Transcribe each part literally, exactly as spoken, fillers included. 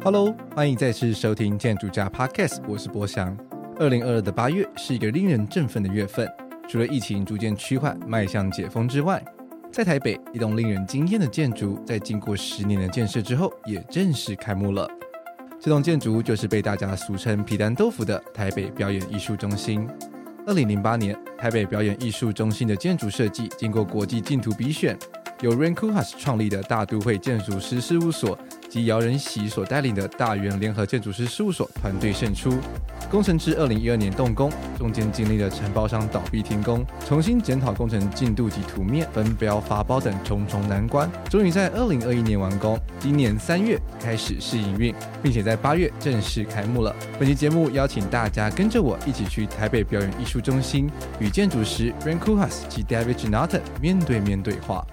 Hello， 欢迎再次收听建筑家 Podcast， 我是博翔。二零二二的八月是一个令人振奋的月份，除了疫情逐渐趋缓迈向解封之外，在台北一栋令人惊艳的建筑在经过十年的建设之后也正式开幕了。这栋建筑就是被大家俗称皮蛋豆腐的台北表演艺术中心。二零零八年，台北表演艺术中心的建筑设计经过国际竞图比选，由 Rem Koolhaas 创立的大都会建筑师事务所及姚仁喜所带领的大元联合建筑师事务所团队胜出。工程至二零一二年动工，中间经历了承包商倒闭停工、重新检讨工程进度及图面、分标发包等重重难关，终于在二零二一年完工。今年三月开始试营运，并且在八月正式开幕了。本期节目邀请大家跟着我一起去台北表演艺术中心，与建筑师 Rem Koolhaas 及 David Jonathan 面对面对话。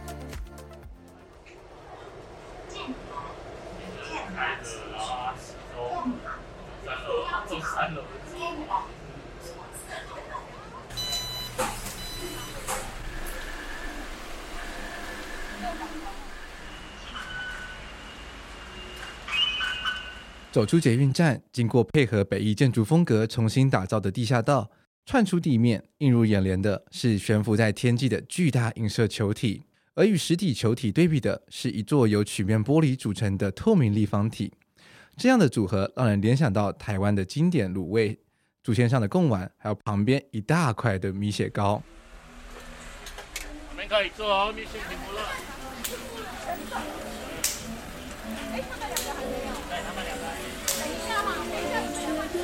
走出捷运站，经过配合北艺建筑风格重新打造的地下道，窜出地面，映入眼帘的是悬浮在天际的巨大映射球体，而与实体球体对比的是一座由曲面玻璃组成的透明立方体。这样的组合让人联想到台湾的经典卤味、竹签上的贡丸，还有旁边一大块的米血糕。 我们可以坐哦，米血停不了。 哎，他们两个还没有。 对，他们两个。 等一下哈，等一下没有问题。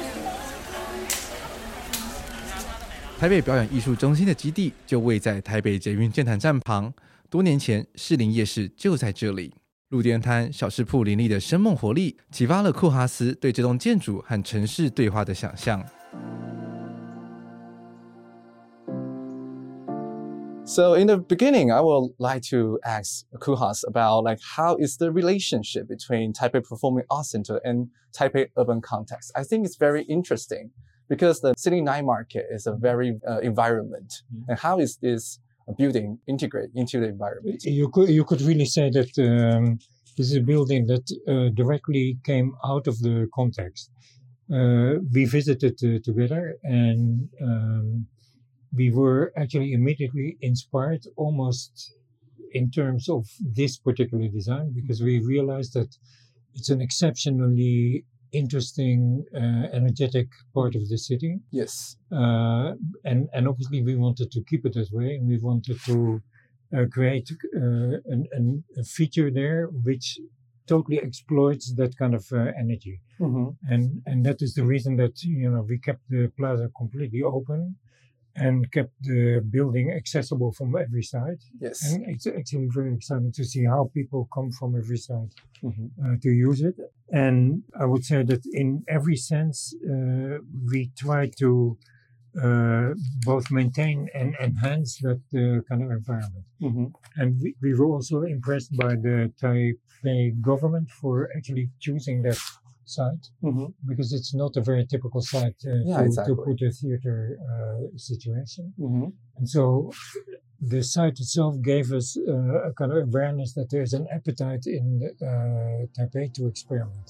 台北表演艺术中心的基地就位在台北捷运剑潭站旁，多年前士林夜市就在这里。路边摊、小吃铺林立的生猛活力，启发了库哈斯对这栋建筑和城市对话的想象。So in the beginning, I would like to ask Koolhaas about like how is the relationship between Taipei Performing Arts Center and Taipei urban context. I think it's very interesting because the city night market is a very uh, environment, mm-hmm. and how is this building integrate into the environment? You could you could really say that um, this is a building that uh, directly came out of the context. Uh, we visited uh, together and. Um, We were actually immediately inspired almost in terms of this particular design because we realized that it's an exceptionally interesting, uh, energetic part of the city. Yes. Uh, and, and obviously we wanted to keep it that way and we wanted to uh, create uh, an, an, a feature there which totally exploits that kind of uh, energy. Mm-hmm. And, and that is the reason that, you know, we kept the plaza completely open. And kept the building accessible from every side. Yes. And it's actually very exciting to see how people come from every side mm-hmm. uh, to use it. And I would say that in every sense, uh, we try to uh, both maintain and enhance that uh, kind of environment. Mm-hmm. And we, we were also impressed by the Taipei government for actually choosing that site, mm-hmm. because it's not a very typical site uh, yeah, to, exactly. to put a theater uh, situation. Mm-hmm. And so the site itself gave us uh, a kind of awareness that there's an appetite in uh, Taipei to experiment.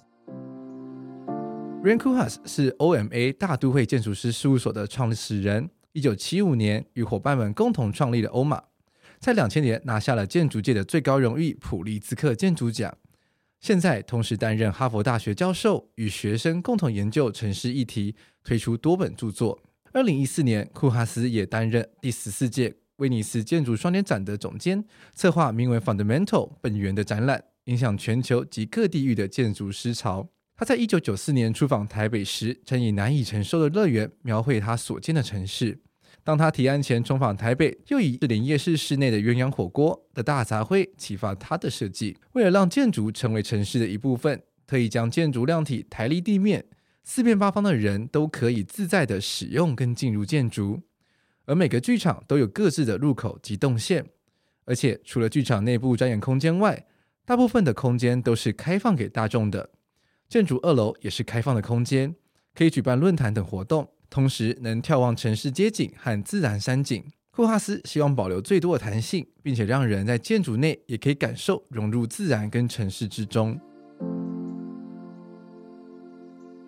Rem Koolhaas 是 O M A 大都会建筑师事务所的创始人，一九七五年与伙伴们共同创立了欧玛，在两千年拿下了建筑界的最高荣誉普利兹克建筑奖。现在同时担任哈佛大学教授，与学生共同研究城市议题，推出多本著作。二零一四年，库哈斯也担任第十四届威尼斯建筑双年展的总监，策划名为 Fundamental 本源的展览，影响全球及各地域的建筑思潮。他在一九九四年出访台北时，曾以难以承受的乐园描绘他所见的城市。当他提案前重访台北，又以士林夜市室内的鸳鸯火锅的大杂烩启发他的设计。为了让建筑成为城市的一部分，特意将建筑量体抬离地面，四面八方的人都可以自在地使用跟进入建筑。而每个剧场都有各自的入口及动线，而且除了剧场内部展演空间外，大部分的空间都是开放给大众的。建筑二楼也是开放的空间，可以举办论坛等活动，同时能眺望城市街景和自然山景。库哈斯希望保留最多的弹性，并且让人在建筑内也可以感受融入自然跟城市之中。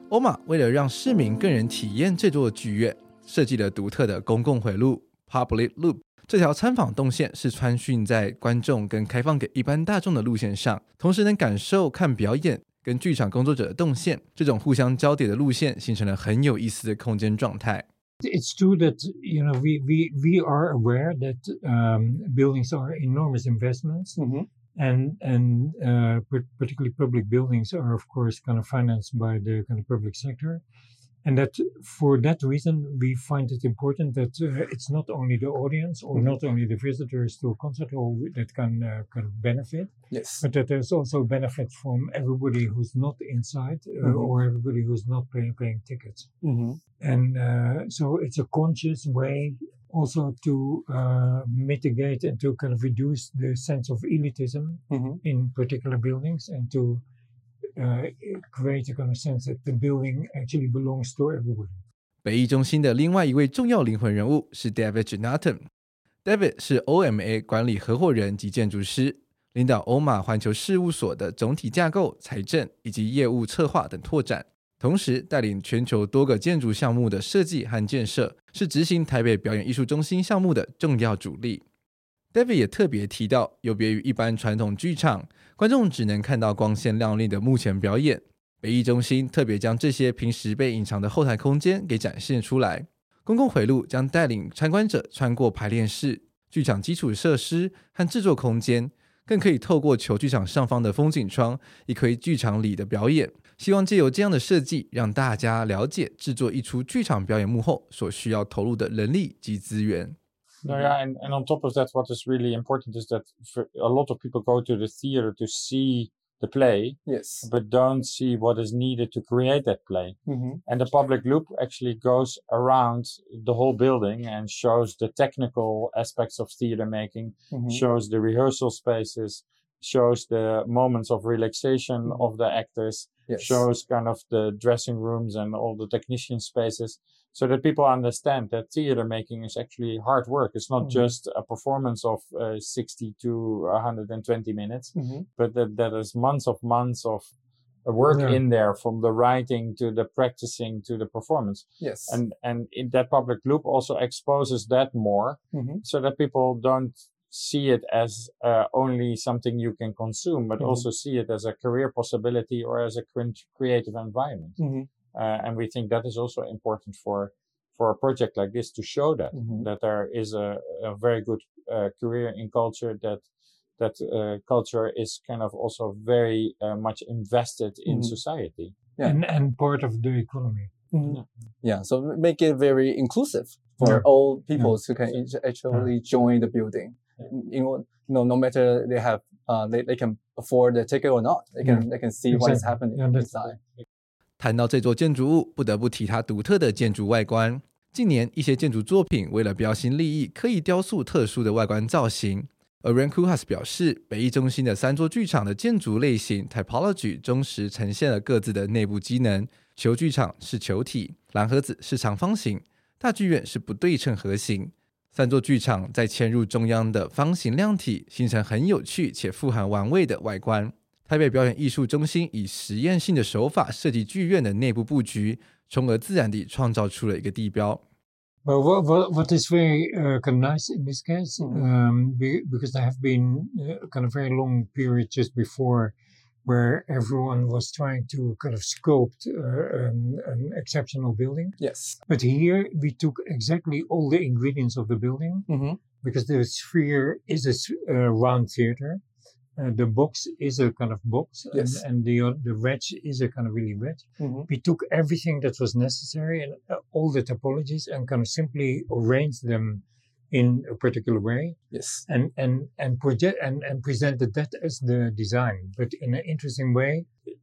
欧玛为了让市民更能体验这座剧院，设计了独特的公共回路 Public Loop。这条参访动线是穿训在观众跟开放给一般大众的路线上，同时能感受看表演跟剧场工作者的动线。这种互相交叠的路线形成了很有意思的空间状态。 It's true that you know we we we are aware that um, buildings are enormous investments, mm-hmm. and and uh, particularly public buildings are of course kind of financed by the kind of public sector, and that for that reason we find it important that uh, it's not only the audience or mm-hmm. not only the visitors to a concert hall that can uh, can benefit, yes, but that there's also benefit from everybody who's not inside uh, mm-hmm. or everybody who's not paying paying tickets. Mm-hmm. And uh, so it's a conscious way also to uh, mitigate and to kind of reduce the sense of elitism mm-hmm. in particular buildings, and to uh, create a kind of sense that the building actually belongs to everybody. 北艺中心的另外一位重要灵魂人物是 David Jonathan。David 是 O M A 管理合伙人及建筑师，领导欧玛环球事务所的总体架构、财政以及业务策划等拓展，同时带领全球多个建筑项目的设计和建设，是执行台北表演艺术中心项目的重要主力。David 也特别提到，有别于一般传统剧场，观众只能看到光鲜亮丽的幕前表演，北艺中心特别将这些平时被隐藏的后台空间给展现出来。公共回路将带领参观者穿过排练室、剧场基础设施和制作空间，更可以透过球剧场上方的风景窗，一窥剧场里的表演。希望借由这样的设计，让大家了解制作一出剧场表演幕后所需要投入的人力及资源。 No, yeah, and, and on top of that, what is really important is that for a lot of people go to the theater to see the play, yes, but don't see what is needed to create that play. Mm-hmm. And the public loop actually goes around the whole building and shows the technical aspects of theater making, mm-hmm. shows the rehearsal spaces, shows the moments of relaxation mm-hmm. of the actors, yes. shows kind of the dressing rooms and all the technician spaces, so that people understand that theater making is actually hard work. It's not mm-hmm. just a performance of uh, sixty to one hundred twenty minutes, mm-hmm. but that there is months of months of work yeah. in there, from the writing to the practicing to the performance. Yes. And and in that public loop also exposes that more, mm-hmm. so that people don't see it as uh, only something you can consume, but mm-hmm. also see it as a career possibility or as a creative environment. Mm-hmm. Uh, and we think that is also important for for a project like this, to show that mm-hmm. that there is a, a very good uh, career in culture, that that uh, culture is kind of also very uh, much invested in mm-hmm. society. Yeah. And, and part of the economy. Mm-hmm. Yeah. yeah, so make it very inclusive for yeah. all people yeah. who can actually yeah. join the building. Yeah. You know, no, no matter they have, uh, they, they can afford the ticket or not, they can, yeah. they can see exactly. what is happening yeah, inside. 谈到这座建筑物，不得不提它独特的建筑外观。近年，一些建筑作品为了标新立异，刻意雕塑特殊的外观造型。而 Rankuhas 表示，北艺中心的三座剧场的建筑类型 typology 忠实呈现了各自的内部机能。球剧场是球体，蓝盒子是长方形，大剧院是不对称盒形。三座剧场在嵌入中央的方形量体，形成很有趣且富含玩味的外观。台北表演艺术中心以实验性的手法设计剧院的内部布局，从而自然地创造出了一个地标。 Well, what, what, what is very uh, kind of nice in this case, mm-hmm. um, be, because there have been uh, kind of very long period just before where everyone was trying to kind of sculpt uh, an, an exceptional building. Yes. But here we took exactly all the ingredients of the building, mm-hmm. because the sphere is a uh, round theater. Uh, the box is a kind of box, yes. and, and the uh, the wedge is a kind of really wedge. Mm-hmm. We took everything that was necessary and uh, all the topologies and kind of simply arranged them in a particular way. Yes. And and and project and, and presented that as the design, but in an interesting way.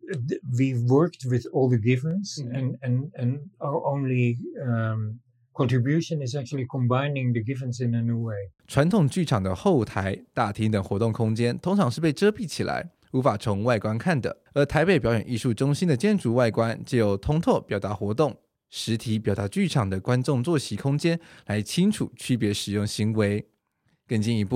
We worked with all the givens, mm-hmm. and and and our only um, contribution is actually combining the givens in a new way. 传统剧场的后台、大厅等活动空间通常是被遮蔽起来，无法从外观看的。而台北表演艺术中心的建筑外观，藉由通透表达活动、实体表达剧场的观众坐席空间，来清楚区别使用行为。更进一步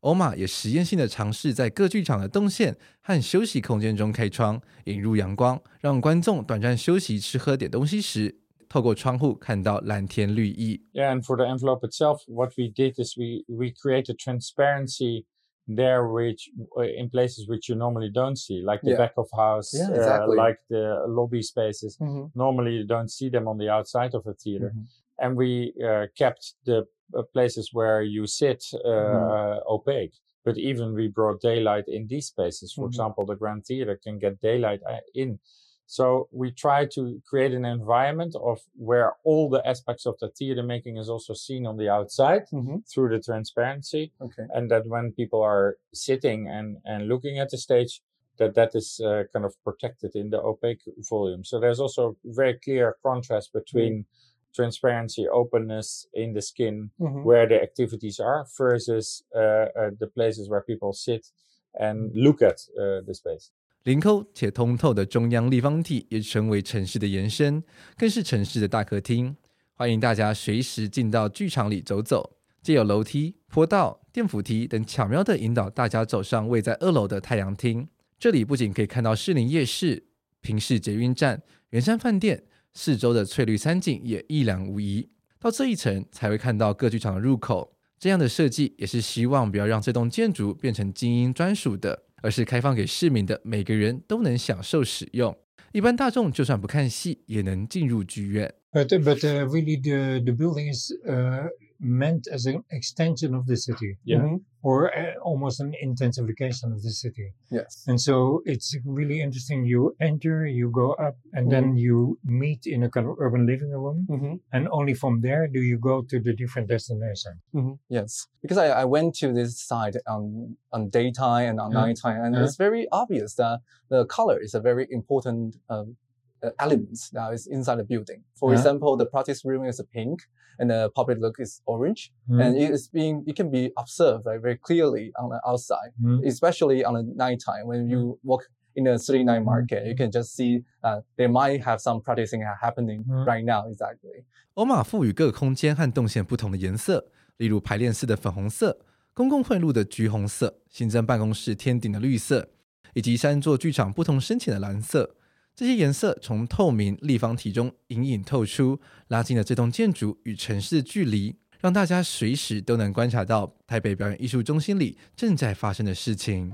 欧玛也实验性的尝试在各剧场的动线和休息空间中开窗，引入阳光，让观众短暂休息吃喝点东西时，透过窗户看到蓝天绿意。 Yeah, and for the envelope itself, what we did is we we created transparency there, which in places which you normally don't see, like the Yeah. back of house, Yeah, exactly. uh, like the lobby spaces. Mhm. Normally you don't see them on the outside of a theater. Mhm. And we uh, kept the uh, places where you sit uh, Mhm. uh, opaque. But even we brought daylight in these spaces. For Mhm. example, the Grand Theater can get daylight uh, in. So we try to create an environment of where all the aspects of the theater making is also seen on the outside Mhm. through the transparency. Okay. And that when people are sitting and, and looking at the stage, that that is uh, kind of protected in the opaque volume. So there's also very clear contrast between mm. transparency, openness in the skin, Mhm. where the activities are, versus uh, uh, the places where people sit and look at uh, the space. 凌空且通透的中央立方体也成为城市的延伸，更是城市的大客厅。欢迎大家随时进到剧场里走走，藉由楼梯、坡道、电扶梯等巧妙地引导大家走上位在二楼的太阳厅。这里不仅可以看到士林夜市、平市捷运站、圆山饭店，四周的翠绿山景也一览无遗。到这一层才会看到各剧场的入口。这样的设计也是希望不要让这栋建筑变成精英专属的，而是开放给市民的每个人都能享受使用。一般大众就算不看戏也能进入剧院。 But, but uh, really the, the building is uh, meant as an extension of the city. Yeah. Mhm. Or uh, almost an intensification of the city. Yes. And so it's really interesting. You enter, you go up, and then you meet in a kind of urban living room. Mhm. And only from there do you go to the different destination. Mhm. Yes, because I, I went to this site on on daytime and on Yeah. nighttime, and Yeah. it's very obvious that the color is a very important um, uh, element that is inside the building. For Yeah. example, the practice room is pink, and the public look is orange, Mm. and it is being it can be observed like, very clearly on the outside, Mm. especially on the nighttime when you walk in the city night market. You can just see uh, they might have some practicing happening Mm. right now. Exactly. 欧玛赋予各个空间和动线不同的颜色，例如排练室的粉红色、公共汇路的橘红色、行政办公室天顶的绿色，以及三座剧场不同深浅的蓝色。这些颜色从透明立方体中隐隐透出，拉近了这栋建筑与城市的距离，让大家随时都能观察到台北表演艺术中心里正在发生的事情。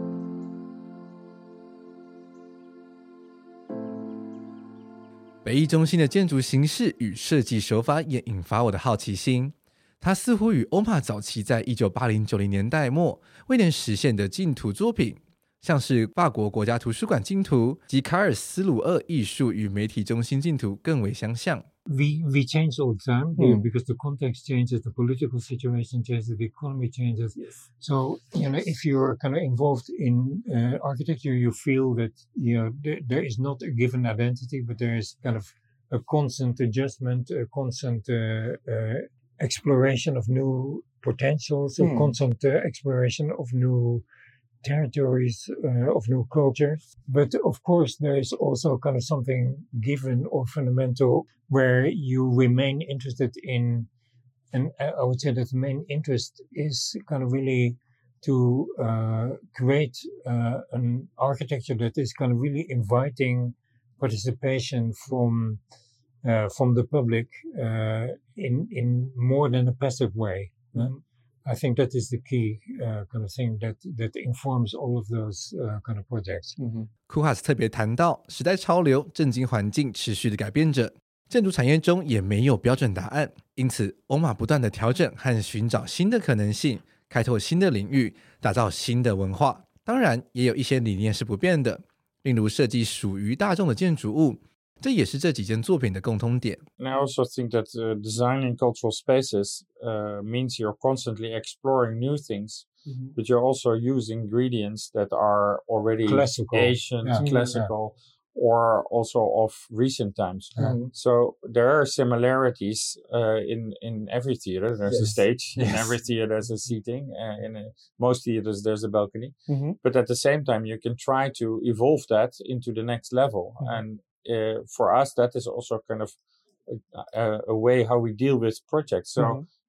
北艺中心的建筑形式与设计手法也引发我的好奇心。它似乎与欧玛早期在一九八零九零年代末未能实现的净土作品，像是法国国家图书馆净土及卡尔斯鲁厄艺术与媒体中心净土更为相像。 We we change all the time Mm. because the context changes, the political situation changes, the economy changes. Yes. So you know, if you're kind of involved in uh, architecture, you feel that you know there, there is not a given identity, but there is kind of a constant adjustment, a constant uh, uh, exploration of new potentials, a Mm. constant uh, exploration of new territories, uh, of new cultures. But of course, there is also kind of something given or fundamental where you remain interested in. And I would say that the main interest is kind of really to uh, create uh, an architecture that is kind of really inviting participation from uh, from the public uh, in in more than a passive way. Mm-hmm. I think that is the key uh, kind of thing that that informs all of those uh, kind of projects. 库哈斯特别谈到，时代潮流、政经环境持续的改变着，建筑产业中也没有标准答案，因此欧玛不断的调整和寻找新的可能性，开拓新的领域，打造新的文化。当然，也有一些理念是不变的，例如设计属于大众的建筑物。这也是这几件作品的共通点。 And I also think that uh, designing cultural spaces uh, means you're constantly exploring new things, Mhm. but you're also using ingredients that are already Classical. ancient, Yeah. classical, or also of recent times. Mhm. So there are similarities uh, in in every theater. There's a Yes. stage. In Yes. every theater, there's a seating. Uh, in a, most theaters, there's a balcony. Mhm. But at the same time, you can try to evolve that into the next level. Mhm. And uh, for us, that is also kind of a, a, a way how we deal with projects. So Mhm.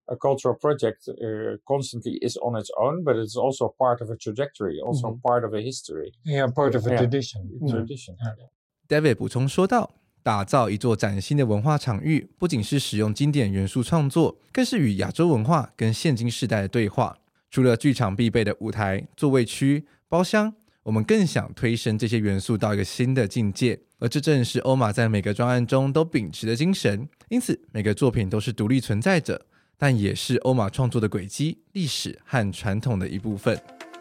a cultural project uh, constantly is on its own, but it's also part of a trajectory, also Mhm. part of a history, Yeah, part of a Yeah. tradition. tradition. David 补充说道，打造一座崭新的文化场域，不仅是使用经典元素创作，更是与亚洲文化跟现今世代的对话。除了剧场必备的舞台、座位区、包厢，我们更想推升这些元素到一个新的境界，而这正是欧玛在每个专案中都秉持的精神。因此，每个作品都是独立存在着，但也是欧玛创作的轨迹、历史和传统的一部分。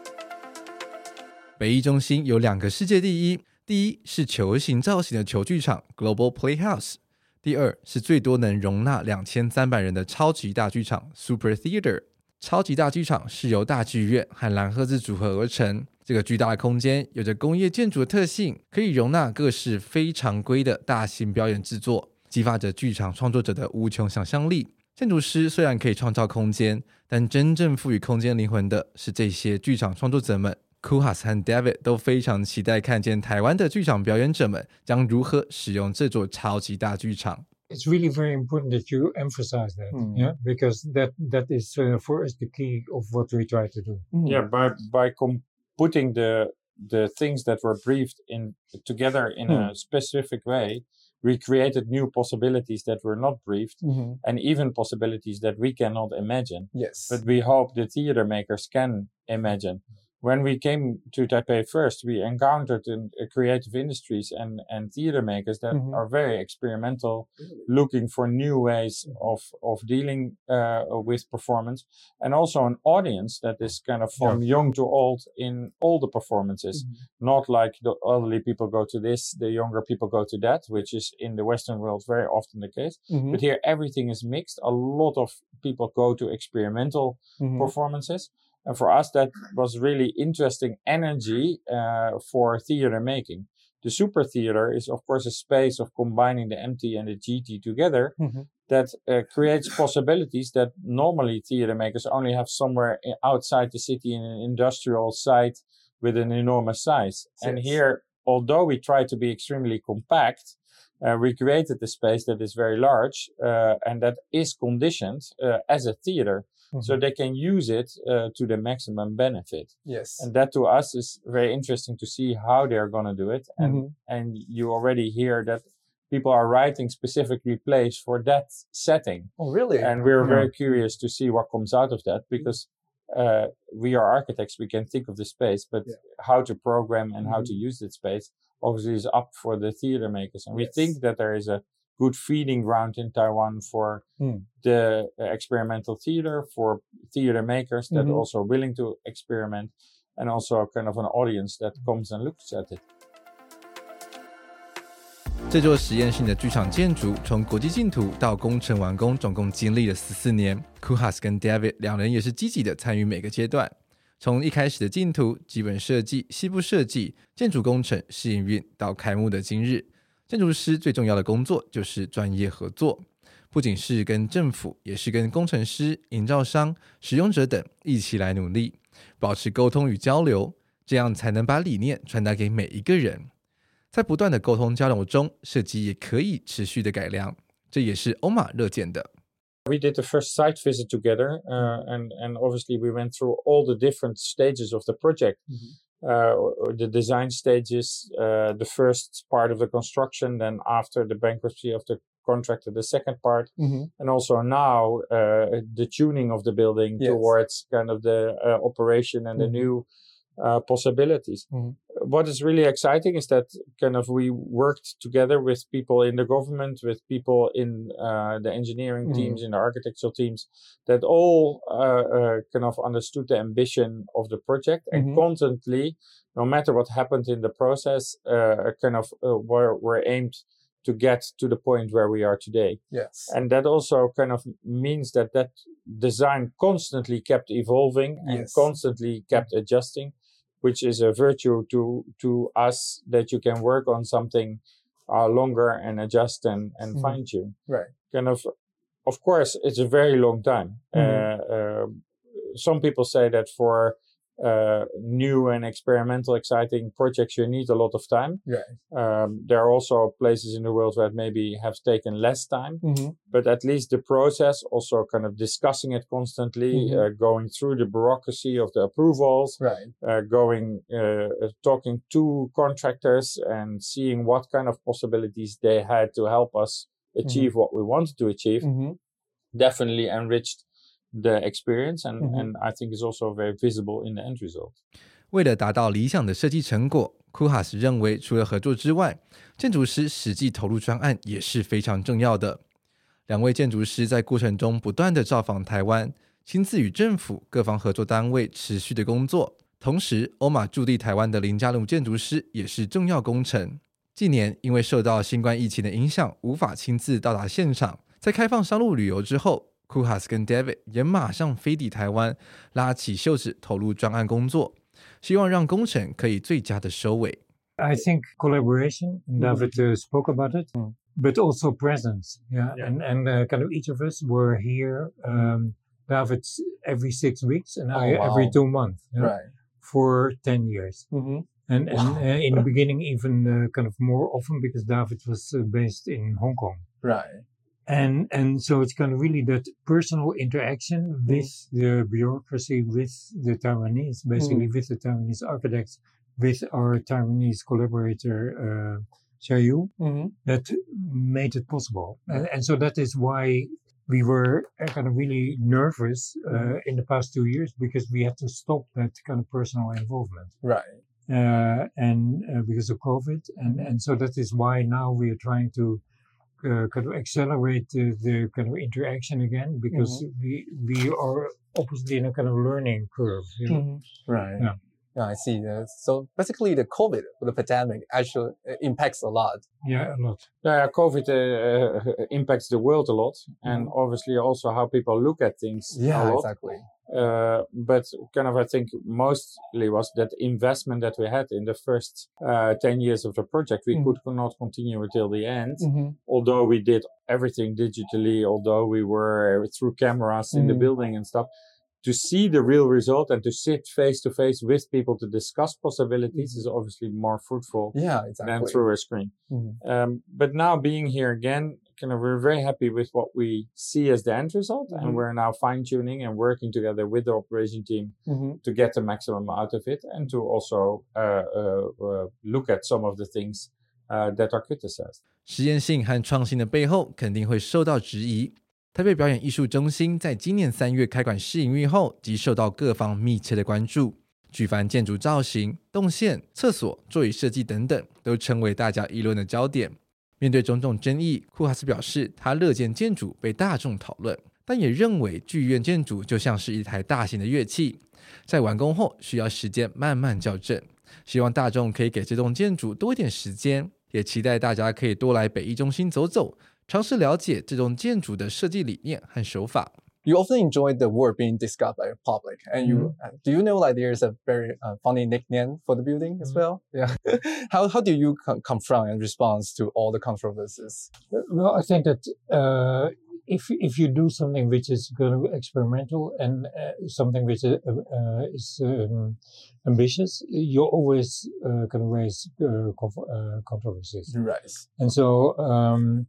北艺中心有两个世界第一，第一是球形造型的球剧场 Global Playhouse， 第二是最多能容纳两千三百人的超级大剧场 Super Theater。超级大剧场是由大剧院和蓝盒子组合而成，这个巨大的空间有着工业建筑的特性，可以容纳各式非常规的大型表演制作，激发着剧场创作者的无穷想象力。建筑师虽然可以创造空间，但真正赋予空间灵魂的是这些剧场创作者们。Koolhaas 和 David 都非常期待看见台湾的剧场表演者们将如何使用这座超级大剧场。 It's really very important that you emphasize that, Mm. yeah, because that that is uh, for us the key of what we try to do. Mhm. Yeah, by by com- putting the the things that were briefed in together in a specific way, we created new possibilities that were not briefed, Mhm. and even possibilities that we cannot imagine. Yes. But we hope the theater makers can imagine. When we came to Taipei first, we encountered in, uh, creative industries and, and theater makers that Mhm. are very experimental, looking for new ways of, of dealing uh, with performance, and also an audience that is kind of from young to old in all the performances. Not like the elderly people go to this, the younger people go to that, which is in the Western world very often the case. Mhm. But here everything is mixed. A lot of people go to experimental Mhm. performances. And for us, that was really interesting energy uh, for theater making. The super theater is, of course, a space of combining the M T and the G T together Mhm. that uh, creates possibilities that normally theater makers only have somewhere i- outside the city in an industrial site with an enormous size. And Yes. here, although we try to be extremely compact, uh, we created a space that is very large uh, and that is conditioned uh, as a theater. So they can use it uh, to the maximum benefit. Yes. And that to us is very interesting to see how they're going to do it. And, Mhm. and you already hear that people are writing specifically plays for that setting. Oh, really? And we're Yeah. very curious to see what comes out of that because uh, we are architects. We can think of the space, but Yeah. how to program and how Mhm. to use that space obviously is up for the theater makers. And we Yes. think that there is a good feeding ground in Taiwan for Mm. the uh, experimental theater, for theater makers that Mhm. are also willing to experiment, and also kind of an audience that comes and looks at it. 这座实验性的剧场建筑从国际竞图到工程完工，总共经历了十四年。Koolhaas 跟 David 两人也是积极的参与每个阶段，从一开始的竞图、基本设计、西部设计、建筑工程、试营运到开幕的今日，建筑师最重要的工作就是专业合作，不仅是跟政府，也是跟工程师、营造商、使用者等一起来努力，保持沟通与交流，这样才能把理念传达给每一个人。在不断的沟通交流中，设计也可以持续的改良，这也是欧玛乐见的。 We did the first site visit together, uh, and and obviously we went through all the different stages of the project. Uh, the design stages, uh, the first part of the construction, then after the bankruptcy of the contractor, the second part, Mhm. and also now uh, the tuning of the building Yes. towards kind of the uh, operation and the Mhm. new uh, possibilities. Mhm. What is really exciting is that kind of we worked together with people in the government, with people in uh, the engineering Mhm. teams, in the architectural teams, that all uh, uh, kind of understood the ambition of the project and Mhm. constantly, no matter what happened in the process, uh, kind of uh, were, were aimed to get to the point where we are today. Yes. And that also kind of means that that design constantly kept evolving and Yes. constantly kept adjusting, which is a virtue to to us that you can work on something uh, longer and adjust and, and Mhm. fine tune. Right. Kind of, of course, it's a very long time. Mhm. Uh, uh, some people say that for uh, new and experimental, exciting projects, you need a lot of time. Right. Um, there are also places in the world where maybe have taken less time, Mm-hmm. but at least the process, also kind of discussing it constantly, Mhm. uh, going through the bureaucracy of the approvals, Right. uh, going, uh, uh, talking to contractors and seeing what kind of possibilities they had to help us achieve what we wanted to achieve, Mm-hmm. definitely enriched the experience, and, Mhm. and I think is also very visible in the end result. 为了达到理想的设计成果，库哈斯认为除了合作之外，建筑师实际投入专案也是非常重要的。两位建筑师在过程中不断的造访台湾，亲自与政府各方合作单位持续的工作。同时，欧马驻地台湾的林家路建筑师也是重要工程。近年因为受到新冠疫情的影响，无法亲自到达现场。在开放商路旅游之后，库哈斯跟 David 也马上飞抵台湾，拉起袖子投入专案工作，希望让工程可以最佳的收尾。 I think collaboration, and David uh, spoke about it, Mm. but also presence. Yeah, Yeah. and and uh, kind of each of us were here. Um, David's every six weeks, and I Oh, wow. every two months yeah, Right. for ten years. Mm-hmm. And, and Wow. uh, in the beginning, even uh, kind of more often because David was uh, based in Hong Kong. Right. And and so it's kind of really that personal interaction with the bureaucracy, with the Taiwanese, basically with the Taiwanese architects, with our Taiwanese collaborator, uh, Xia Yu, Mm-hmm. that made it possible. And, and so that is why we were uh, kind of really nervous uh, in the past two years because we had to stop that kind of personal involvement. Right. Uh, and uh, because of COVID. And, and so that is why now we are trying to uh, kind of accelerate the, the kind of interaction again because we we are obviously in a kind of learning curve. You know? Mm-hmm. Right. Yeah. Yeah, I see. Uh, so basically, the COVID, the pandemic, actually uh, impacts a lot. Yeah, a lot. Yeah, COVID uh, uh, impacts the world a lot, and obviously also how people look at things a Yeah, lot. exactly. Uh, but kind of, I think mostly was that investment that we had in the first uh, ten years of the project. We Mm. could not continue until the end, Mm-hmm. although we did everything digitally, although we were through cameras in the Mm. building and stuff. To see the real result and to sit face to face with people to discuss possibilities is obviously more fruitful Yeah, than exactly. through a screen. Mhm. Um, but now being here again, kind of, we're very happy with what we see as the end result, Mhm. and we're now fine tuning and working together with the operation team Mm-hmm. to get the maximum out of it, and to also uh, uh, uh, look at some of the things uh, that are criticized. 实验性和创新的背后肯定会受到质疑。台北表演艺术中心在今年三月开馆试营运后，即受到各方密切的关注。举凡建筑造型、动线、厕所、座椅设计等等，都成为大家议论的焦点。面对种种争议，库哈斯表示，他乐见建筑被大众讨论，但也认为剧院建筑就像是一台大型的乐器，在完工后需要时间慢慢校正。希望大众可以给这栋建筑多一点时间，也期待大家可以多来北艺中心走走，尝试了解这栋建筑的设计理念和手法。 You often enjoy the work being discussed by the public, and you uh, do you know like there's a very uh, funny nickname for the building as well? Yeah. how how do you com- confront and respond to all the controversies? Well, I think that uh, if if you do something which is kind of experimental and uh, something which uh, uh, is um, ambitious, you always uh, can raise uh, conf- uh, controversies. Right. And so um,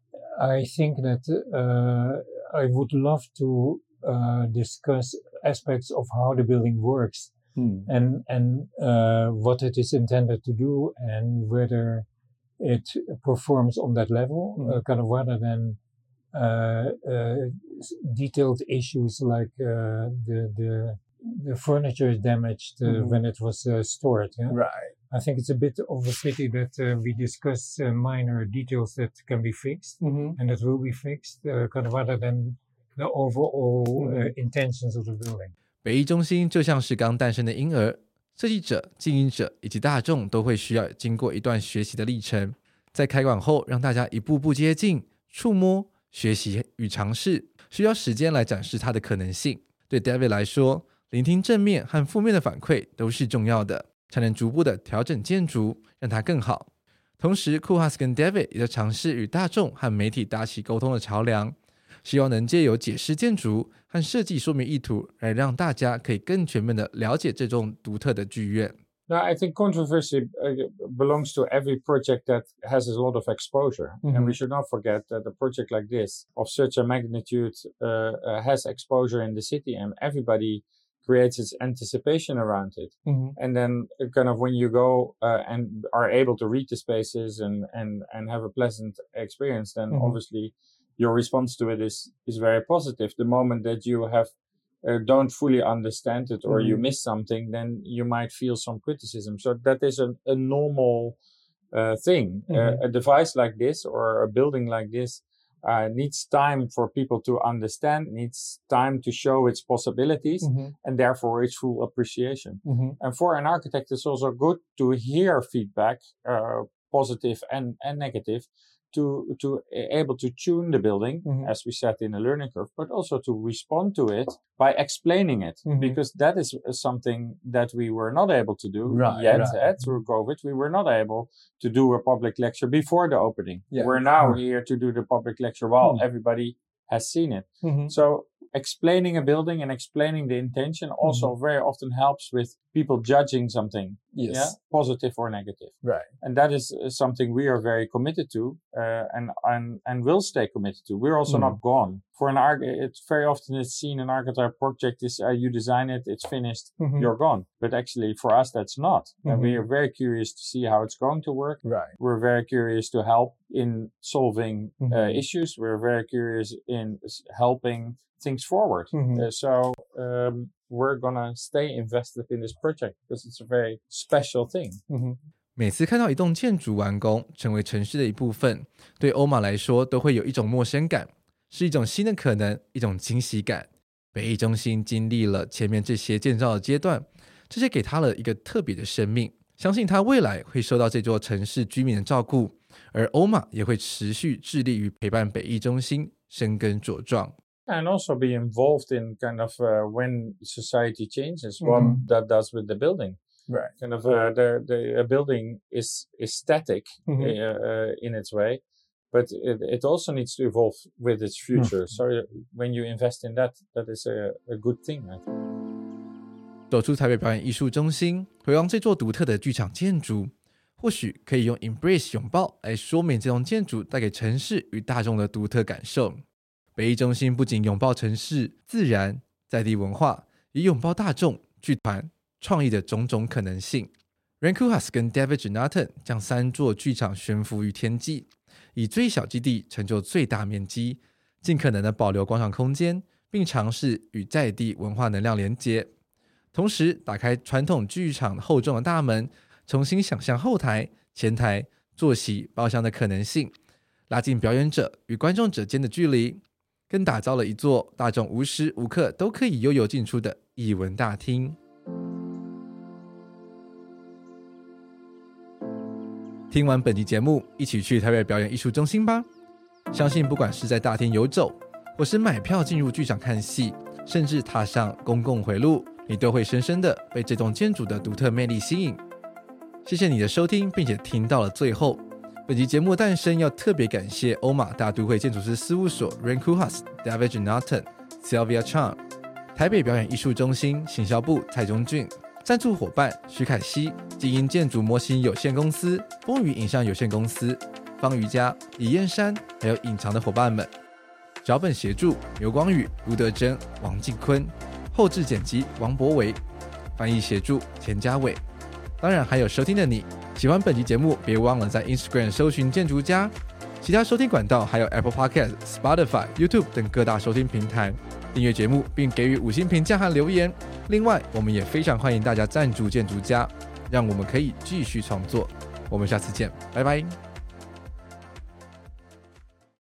I think that uh, I would love to uh, discuss aspects of how the building works Hmm. and and uh, what it is intended to do and whether it performs on that level, Mm. uh, kind of rather than uh, uh, s- detailed issues like uh, the the the furniture is damaged uh, Mhm. when it was uh, stored. Yeah? Right. I think it's a bit of a pity that uh, we discuss uh, minor details that can be fixed Mm-hmm. and that will be fixed, uh, kind of rather than the overall uh, intentions of the building. 北艺中心就像是刚诞生的婴儿，设计者、经营者以及大众都会需要经过一段学习的历程。在开馆后，让大家一步步接近、触摸、学习与尝试，需要时间来展示它的可能性。对 David 来说，聆听正面和负面的反馈都是重要的，才能逐步的调整建筑，让它更好。同时，库哈斯跟 David 也在尝试与大众和媒体搭起沟通的桥梁。 希望能借由解释建筑和设计说明意图，来让大家可以更全面的了解这栋独特的剧院。 No, I think controversy uh, belongs to every project that has a lot of exposure. Mm-hmm. And we should not forget that a project like this, of such a magnitude, uh, uh, has exposure in the city, and everybody creates its anticipation around it. Mm-hmm. And then uh, kind of when you go uh, and are able to read the spaces and, and, and have a pleasant experience, then Mm-hmm. obviously your response to it is, is very positive. The moment that you have Uh, don't fully understand it or Mm-hmm. you miss something, then you might feel some criticism. So that is a, a normal uh, thing. Mm-hmm. Uh, a device like this or a building like this uh, needs time for people to understand, needs time to show its possibilities, Mm-hmm. and therefore its full appreciation. Mm-hmm. And for an architect, it's also good to hear feedback, uh, positive and, and negative, to to able to tune the building, Mm-hmm. as we said in the learning curve, but also to respond to it by explaining it, Mm-hmm. because that is something that we were not able to do Right, yet right. eh, through COVID. We were not able to do a public lecture before the opening. Yeah. We're now Mm-hmm. here to do the public lecture while Mm-hmm. everybody has seen it. Mm-hmm. So explaining a building and explaining the intention also Mm-hmm. very often helps with people judging something, Yes. yeah, positive or negative. Right. And that is uh, something we are very committed to, uh, and, and, and will stay committed to. We're also Mm. not gone. For an arch, it's very often it's seen an architect project is, uh, you design it, it's finished, Mm-hmm. you're gone. But actually for us, that's not. And we Mhm. are very curious to see how it's going to work. Right. We're very curious to help in solving uh, Mhm. issues. We're very curious in s- helping things forward. Mhm. Uh, so um, we're gonna stay invested in this project because it's a very special thing. Mm-hmm. 每次看到一栋建筑完工，成为城市的一部分，对欧玛来说都会有一种陌生感，是一种新的可能，一种惊喜感。北艺中心经历了前面这些建造的阶段，这些给它了一个特别的生命。相信它未来会受到这座城市居民的照顾，而欧玛也会持续致力于陪伴北艺中心生根茁壮。 And also be involved in kind of uh, when society changes, what Mhm. that does with the building. Right. Kind of uh, the the a building is is static Mhm. uh, uh, in its way, but it, it also needs to evolve with its future. So uh, when you invest in that, that is a, a good thing, I think. 走出台北表演艺术中心，回望这座独特的剧场建筑，或许可以用 embrace 拥抱来说明这栋建筑带给城市与大众的独特感受。北艺中心不仅拥抱城市、自然、在地文化，也拥抱大众、剧团、创意的种种可能性。Rankuhas 跟 David Jonathan 将三座剧场悬浮于天际，以最小基地成就最大面积，尽可能的保留广场空间，并尝试与在地文化能量连接。同时打开传统剧场厚重的大门，重新想象后台、前台、坐席、包厢的可能性，拉近表演者与观众者间的距离，更打造了一座大众无时无刻都可以悠游进出的艺文大厅。听完本集节目，一起去台北表演艺术中心吧！相信不管是在大厅游走，或是买票进入剧场看戏，甚至踏上公共回路，你都会深深的被这栋建筑的独特魅力吸引。谢谢你的收听，并且听到了最后。本集节目诞生要特别感谢欧玛大都会建筑师事务所 Rankuhas、David Jonathan、Sylvia Chang、台北表演艺术中心行销部蔡中俊，赞助伙伴徐凯熙、基因建筑模型有限公司、风雨影像有限公司、方瑜伽、李燕山，还有隐藏的伙伴们。脚本协助刘光宇、卢德珍、王敬坤，后制剪辑王博维，翻译协助田家伟。当然还有收听的你，喜欢本集节目，别忘了在 Instagram 搜寻建筑家，其他收听管道还有 Apple Podcast、Spotify、YouTube 等各大收听平台订阅节目，并给予五星评价和留言。另外，我们也非常欢迎大家赞助建筑家，让我们可以继续创作。我们下次见，拜拜。